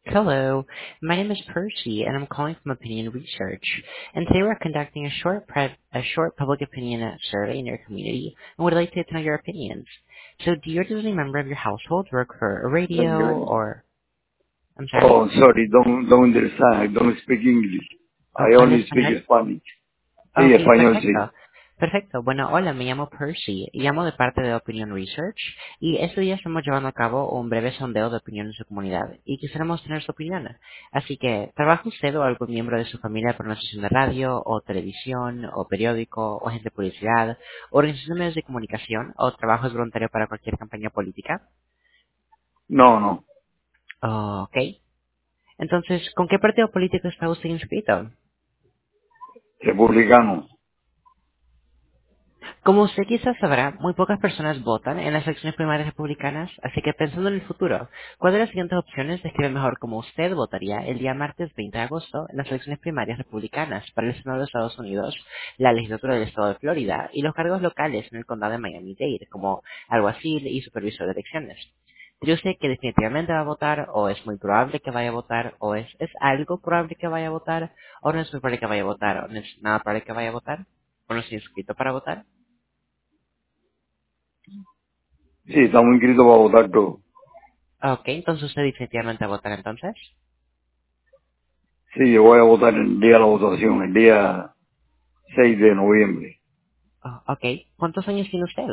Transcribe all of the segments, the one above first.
Hello, my name is Percy, and I'm calling from Opinion Research. And today we're conducting a short public opinion survey in your community, and would like to know your opinions. So, do you or does any member of your household work for a radio or? I'm sorry. Oh, sorry, don't understand. I don't speak English. Oh, I ¿habla only speak español? Spanish. Sí, Ok, español sí. perfecto. Perfecto. Bueno, hola, me llamo Percy y llamo de parte de Opinion Research y este día estamos llevando a cabo un breve sondeo de opinión en su comunidad y quisiéramos tener su opinión. Así que, ¿trabaja usted o algún miembro de su familia por una estación de radio o televisión o periódico o agente de publicidad o organización de medios de comunicación o trabajo es voluntario para cualquier campaña política? No, no, Ok. Entonces, ¿con qué partido político está usted inscrito? republicano. Como usted quizás sabrá, muy pocas personas votan en las elecciones primarias republicanas, así que pensando en el futuro, ¿cuál de las siguientes opciones describe mejor cómo usted votaría el día martes 20 de agosto en las elecciones primarias republicanas para el Senado de Estados Unidos, la legislatura del Estado de Florida y los cargos locales en el condado de Miami-Dade, como alguacil y supervisor de elecciones? ¿Cree usted que definitivamente va a votar, o es muy probable que vaya a votar, o es algo probable que vaya a votar, o no es muy probable que vaya a votar, o no es nada probable que vaya a votar, o no está inscrito para votar? Sí, estamos inscritos para votar todos. Ok, entonces usted definitivamente va a votar entonces. Sí, yo voy a votar el día de la votación, el día 6 de noviembre. Oh, ok, ¿cuántos años tiene usted?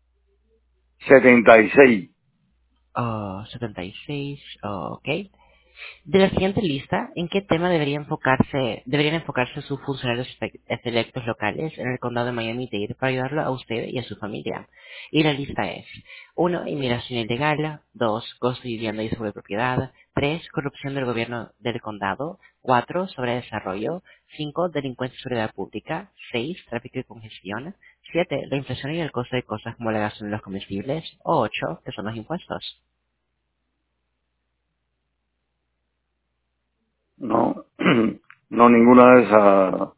76. Oh, 76, oh, ok. De la siguiente lista, ¿en qué tema deberían enfocarse sus funcionarios electos locales en el condado de Miami-Dade para ayudarlo a usted y a su familia? Y la lista es: 1. Inmigración ilegal. 2. Costo de vivienda y sobrepropiedad. 3. Corrupción del gobierno del condado. 4. Sobre desarrollo. 5. Delincuencia y seguridad pública. 6. Tráfico y congestión. 7. La inflación y el costo de cosas como la gasolina y los comestibles. O 8. Que son los impuestos. No, no, ninguna de esas.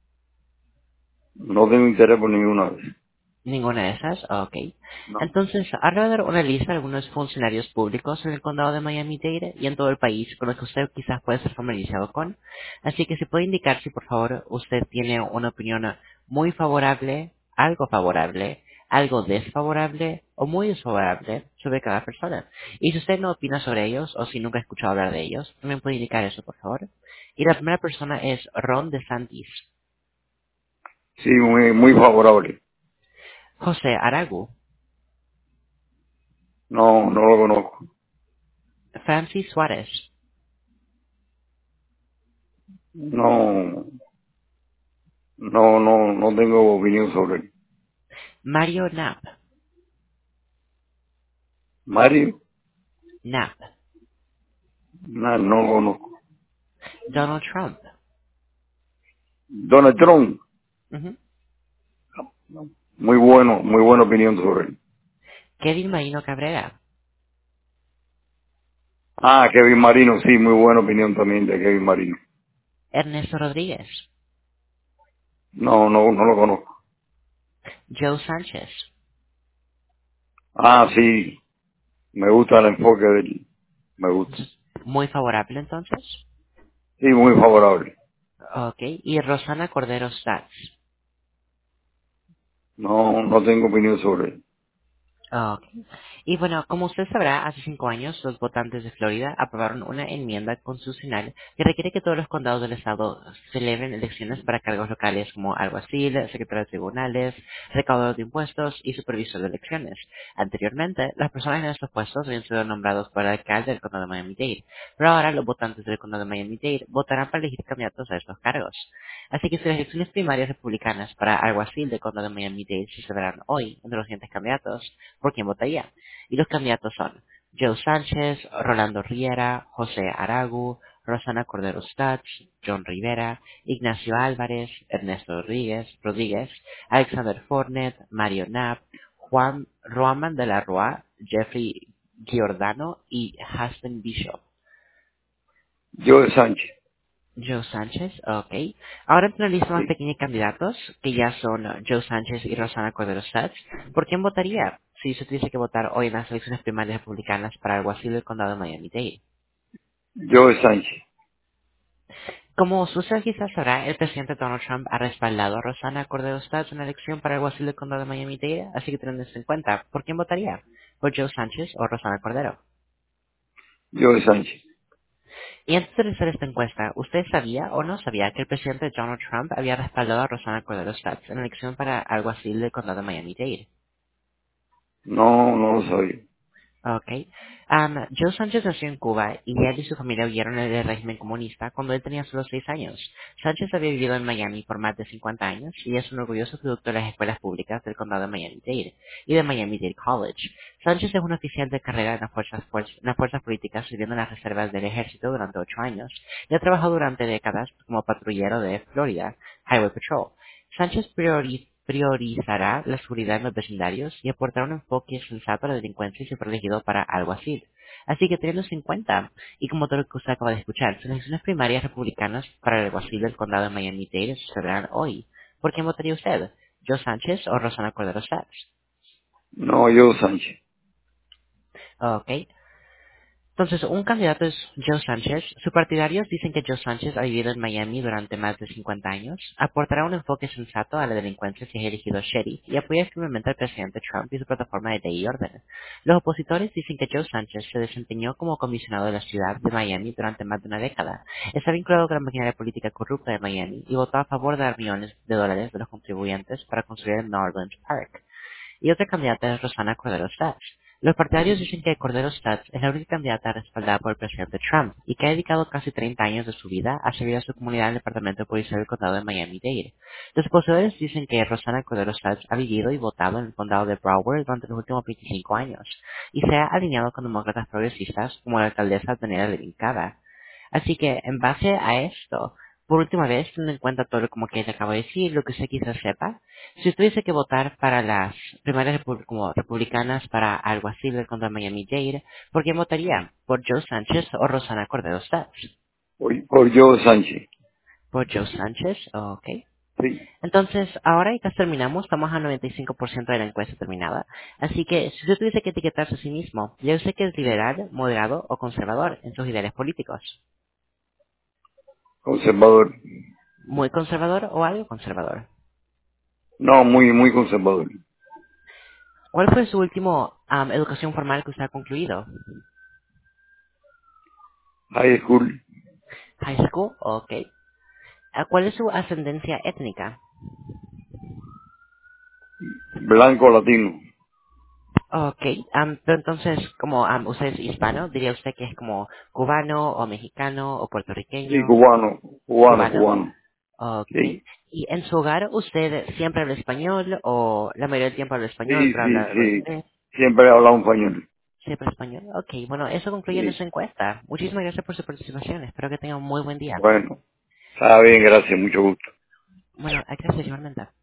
No tengo interés por ninguna de esas. Ninguna de esas. Ah, ok. No. Entonces, ahora voy a dar una lista de algunos funcionarios públicos en el condado de Miami-Dade y en todo el país con los que usted quizás puede ser familiarizado con. Así que se puede indicar si por favor usted tiene una opinión muy favorable, algo desfavorable o muy desfavorable sobre cada persona. Y si usted no opina sobre ellos o si nunca ha escuchado hablar de ellos, también puede indicar eso, por favor. Y la primera persona es Ron DeSantis. Sí, muy favorable. José Aragu. No, no lo conozco. Francis Suárez. No, no tengo opinión sobre él. Mario Knapp. Mario, Knapp. no lo conozco. Donald Trump. Donald Trump, Ujú. muy buena opinión sobre él. Kevin Marino Cabrera. Ah, Kevin Marino, sí, muy buena opinión también de Kevin Marino. Ernesto Rodríguez. No lo conozco. Joe Sánchez. Ah, sí, me gusta el enfoque de él, me gusta. Muy favorable entonces. Sí, muy favorable. Ok. Y Rosana Cordero Stats. No tengo opinión sobre él. Ok. Y bueno, como usted sabrá, hace 5 años los votantes de Florida aprobaron una enmienda constitucional que requiere que todos los condados del estado celebren elecciones para cargos locales como alguacil, secretario de tribunales, recaudador de impuestos y supervisor de elecciones. Anteriormente, las personas en estos puestos habían sido nombrados por el alcalde del condado de Miami-Dade, pero ahora los votantes del condado de Miami-Dade votarán para elegir candidatos a estos cargos. Así que si las elecciones primarias republicanas para alguacil del condado de Miami-Dade se celebran hoy entre los siguientes candidatos, ¿por quién votaría? Y los candidatos son Joe Sánchez, Rolando Riera, José Aragu, Rosana Cordero Stutz, John Rivera, Ignacio Álvarez, Ernesto Rodríguez, Alexander Fornet, Mario Knapp, Juan Roman de la Roa, Jeffrey Giordano y Haspen Bishop. Yo de Sánchez, Joe Sánchez, ok. Ahora entre una lista más sí. pequeña de candidatos, que ya son Joe Sánchez y Rosana Cordero Stutz, ¿por quién votaría si se tuviese que votar hoy en las elecciones primarias republicanas para el alguacil del condado de Miami-Dade? Joe Sánchez. Como usted quizás sabrá, el presidente Donald Trump ha respaldado a Rosana Cordero Stats en la elección para el alguacil del condado de Miami-Dade, así que teniendo esto en cuenta, ¿por quién votaría? ¿Por Joe Sánchez o Rosana Cordero? Joe Sánchez. Y antes de realizar esta encuesta, ¿usted sabía o no sabía que el presidente Donald Trump había respaldado a Rosana Cordero Stats en la elección para alguacil del condado de Miami-Dade? No, no lo sabía. Ok. Joe Sánchez nació en Cuba y él y su familia huyeron del régimen comunista cuando él tenía solo 6 años. Sánchez había vivido en Miami por más de 50 años y es un orgulloso producto de las escuelas públicas del condado de Miami-Dade y de Miami-Dade College. Sánchez es un oficial de carrera en las fuerzas políticas sirviendo en las reservas del ejército durante 8 años y ha trabajado durante décadas como patrullero de Florida, Highway Patrol. Sánchez priorizará la seguridad en los vecindarios y aportará un enfoque sensato a la delincuencia y ser protegido para algo así. Así que teniendo en cuenta, y como todo lo que usted acaba de escuchar, las elecciones primarias republicanas para el alguacil del condado de Miami-Dade se celebrarán hoy. ¿Por quién votaría usted? ¿Joe Sánchez o Rosana Cordero Sachs? No, Joe Sánchez. Ok. Entonces, un candidato es Joe Sánchez. Sus partidarios dicen que Joe Sánchez ha vivido en Miami durante más de 50 años, aportará un enfoque sensato a la delincuencia si es elegido sheriff y apoya firmemente al presidente Trump y su plataforma de ley y orden. Los opositores dicen que Joe Sánchez se desempeñó como comisionado de la ciudad de Miami durante más de una década, está vinculado con la maquinaria política corrupta de Miami y votó a favor de dar millones de dólares de los contribuyentes para construir el Norland Park y otra candidata es Rosana Cordero Stats. Los partidarios dicen que Cordero Stats es la única candidata respaldada por el presidente Trump y que ha dedicado casi 30 años de su vida a servir a su comunidad en el Departamento Policial del Condado de Miami-Dade. Los opositores dicen que Rosana Cordero Stats ha vivido y votado en el condado de Broward durante los últimos 25 años y se ha alineado con demócratas progresistas como la alcaldesa Daniela Levin Cava. Así que, en base a esto, por última vez, teniendo en cuenta todo lo como que le acabo de decir, lo que usted quizás sepa, si usted tuviese que votar para las primarias como republicanas para algo así del condado de Miami-Dade, ¿por quién votaría? ¿Por Joe Sánchez o Rosana Cordero Stats? Por Joe Sánchez. ¿Por Joe Sánchez? Ok. Sí. Entonces, ahora ya casi terminamos, estamos a 95% de la encuesta terminada. Así que, si usted tuviese que etiquetarse a sí mismo, ¿ya usted que es liberal, moderado o conservador en sus ideales políticos? Conservador. ¿Muy conservador o algo conservador? No, muy, muy conservador. ¿Cuál fue su último educación formal que usted ha concluido? High school. High school, ok. ¿Cuál es su ascendencia étnica? Blanco latino. Ok, pero entonces, como usted es hispano, diría usted que es como cubano o mexicano o Sí, puertorriqueño, cubano. Cubano, cubano. cubano. Ok. Sí. ¿Y en su hogar usted siempre habla español o la mayoría del tiempo habla español, Sí, pero sí, habla algo de sí. inglés? Siempre he hablado español. Siempre español. Ok, bueno, eso concluye Sí. nuestra encuesta. Muchísimas gracias por su participación. Espero que tenga un muy buen día. Bueno. Está bien, gracias. Mucho gusto. Bueno, gracias igualmente.